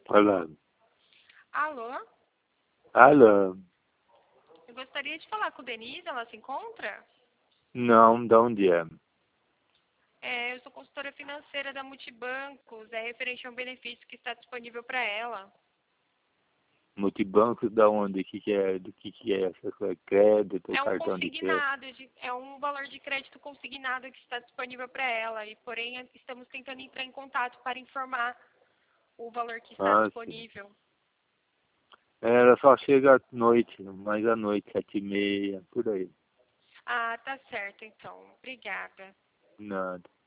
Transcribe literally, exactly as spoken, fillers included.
Falando. Alô? Alô? Eu gostaria de falar com Denise, ela se encontra? Não, de onde é? É, eu sou consultora financeira da Multibancos, é referente a um benefício que está disponível para ela. Multibanco da onde? O que, que é? Do que, que é essa coisa? Crédito, É um cartão de crédito? consignado, de, é um valor de crédito consignado que está disponível para ela, e porém estamos tentando entrar em contato para informar o valor que está Ah, sim. disponível. Ela só chega à noite, mais à noite, sete e meia, por aí. Ah, tá certo então. Obrigada. Nada.